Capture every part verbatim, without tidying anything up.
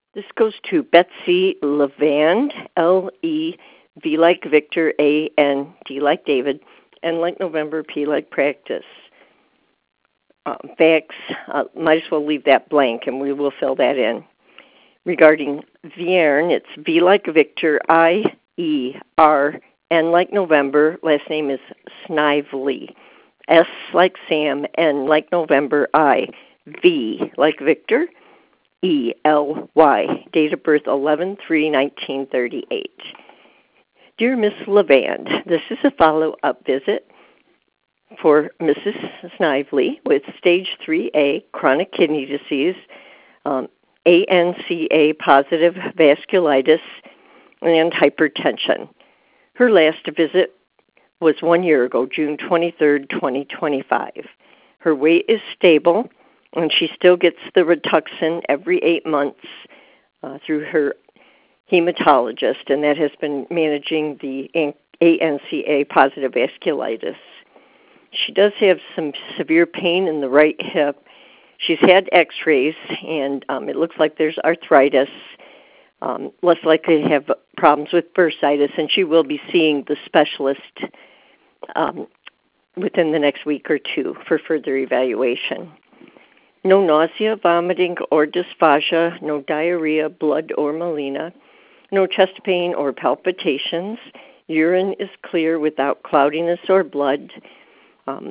This goes to Betsy Levand, L E V like Victor, A N D like David, and like November, P like Practice. Uh, facts, uh, might as well leave that blank and we will fill that in. Regarding Vierne, it's V like Victor, I E R, N like November, last name is Snively. S like Sam, N like November, I, V like Victor, E L Y. Date of birth eleven three nineteen thirty-eight. Dear Miss Levand, this is a follow-up visit for Missus Snively with stage three A chronic kidney disease, um, A N C A positive vasculitis, and hypertension. Her last visit was one year ago, June twenty-third, twenty twenty-five. Her weight is stable, and she still gets the Rituxan every eight months uh, through her hematologist, and that has been managing the A N C A positive vasculitis. She does have some severe pain in the right hip. She's had x-rays, and um, it looks like there's arthritis, um, less likely to have problems with bursitis, and she will be seeing the specialist um, within the next week or two for further evaluation. No nausea, vomiting, or dysphagia, no diarrhea, blood, or melena, no chest pain or palpitations. Urine is clear without cloudiness or blood, um,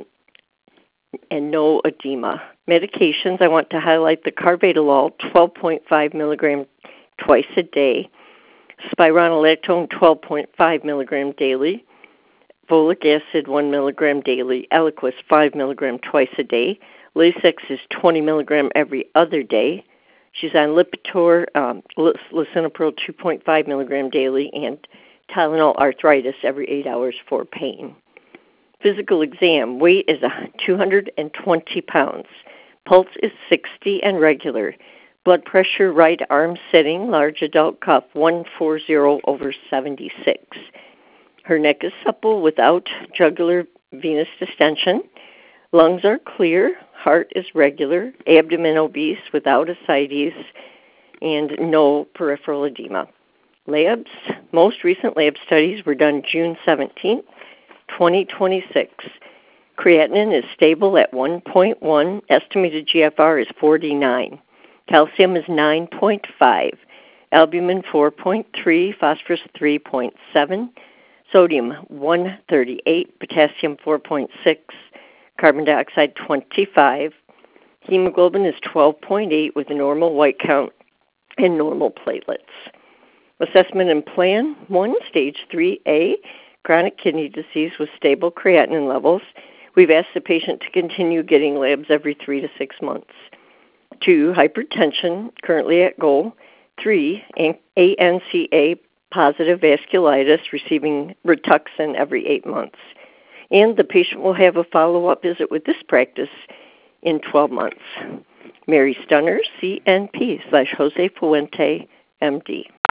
and no edema. Medications, I want to highlight the carvedilol, twelve point five milligrams twice a day, spironolactone, twelve point five milligrams daily, folic acid, one milligram daily, Eliquis, five milligrams twice a day, Lasix is twenty milligrams every other day. She's on Lipitor, um, lisinopril, two point five milligrams daily, and Tylenol arthritis every eight hours for pain. Physical exam, weight is two hundred twenty pounds. Pulse is sixty and regular. Blood pressure, right arm sitting, large adult cuff, one forty over seventy-six. Her neck is supple without jugular venous distension. Lungs are clear. Heart is regular. Abdomen obese without ascites, and no peripheral edema. Labs, most recent lab studies were done June seventeenth, twenty twenty-six. Creatinine is stable at one point one. Estimated G F R is forty-nine. Calcium is nine point five. Albumin four point three. Phosphorus three point seven. Sodium one thirty-eight. Potassium four point six. Carbon dioxide twenty-five. Hemoglobin is twelve point eight with a normal white count and normal platelets. Assessment and plan, one, stage three A, chronic kidney disease with stable creatinine levels. We've asked the patient to continue getting labs every three to six months. Two, hypertension, currently at goal. Three, A N C A positive vasculitis, receiving Rituxan every eight months. And the patient will have a follow-up visit with this practice in twelve months. Mary Stunner, C N P slash Jose Fuente, M D.